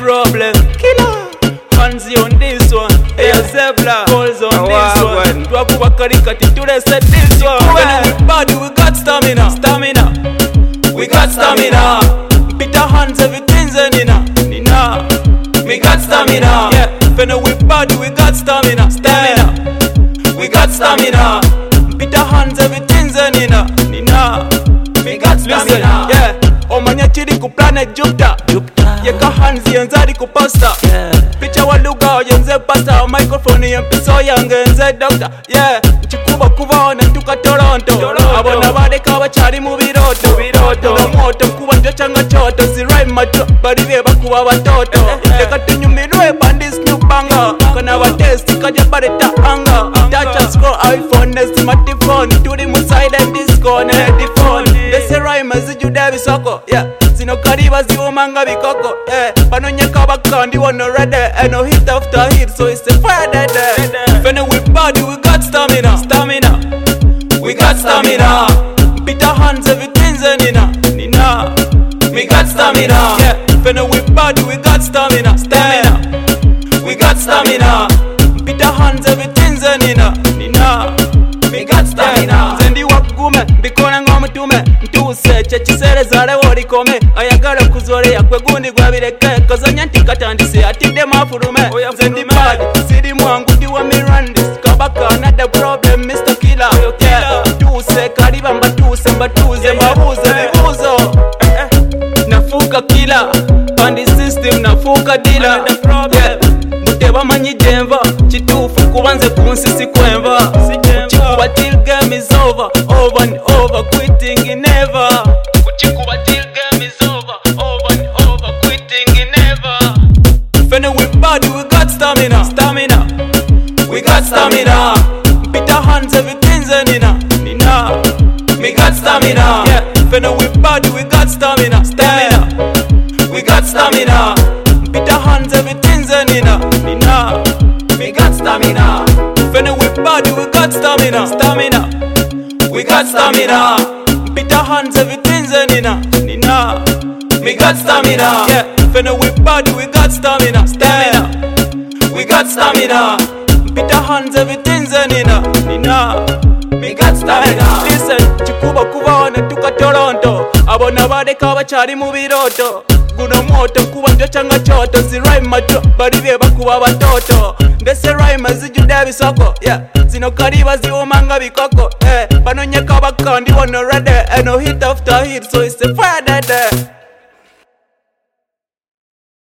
problem. Killer. Hansi on this one. Hey, Zebla. Balls on this one. Twakuba karikati to the set this one. When we body, we got stamina. Stamina. We got stamina. Peter hands, everything's Nina. Nina. We got stamina. Yeah. When we body, we got stamina. Stamina. We got stamina. Peter hands, everything's Nina. Nina. We got stamina. Yeah. Omanya chiri ku planet Jupiter. Yeka hands yenzari ku pasta. Picha wa lugha yenze pasta. Microphone yempiso yange yenze doctor. Yeah. Chikuba kuba ona tuka Toronto. Abona badeka bachari mu biroto. Na moto kuba njo changa choto. Zirai macho baribe bakuba batoto. Leka tunyumirwe bandis new banga. Kana wa test kaja bareta anga. Touch and scroll iPhone na smartphone. Turi muside and disco na headphone. Dese rhyme ziju Davis soko. Yeah. Zino kariba ziwo manga bikoko. Yeah. Pano nyeka bakandi wano ready. And no hit after hit so it's a fire dead. When we body we got stamina. Stamina. We got stamina. Peter hands everything's Nina. Nina. We got stamina. Yeah. When we body we got stamina. Stamina. We got stamina. Peter hands everything's Nina. Nina. We got stamina. Zendi wakume bikona ngomu tume. Ntuse chechisere zare wori kome. Ayagala kuzore yakwe gundi gwabireke. Kozanya ntikatandise atide mafurume. Zendi bad sidi mwangu diwa mirandis. Kabaka another problem Mr. Killer. Yeah. Tuse kariba mbatuse mbatuze mbabuze bibuzo. Nafuka killer. Pandi system nafuka dealer. Yeah. Muteba manyi denva. Chitufu kubanze kunsisi kwemva. Kuchikuba till game is over. Over and over quitting in never. Kuchikuba till game is over. Over and over quitting in never. When we body we got stamina. Stamina. We got stamina. Peter hands everything's Nina. Nina. We got stamina. Yeah. When we body we got stamina. Stamina. We got stamina. Peter hands everything's Nina. Nina. We got stamina. When we body we got stamina. Stamina. We got stamina. Peter hands everything's Nina. Nina. We got stamina. Yeah. When we body we got stamina. Stamina. We got stamina. Peter hands everything's Nina. Nina. We got stamina. Listen, chikuba kuba ona tuka Toronto. Abona badeka bachari mu biroto. Guno moto kuba njo changa choto. Zirai macho baribe bakuba batoto. Dese rhyme ziju Davis soko. Yeah. Zino kariba ziwo manga bikoko. Pano nyeka bakandi wano ready. And no hit after hit so it's a fire dead.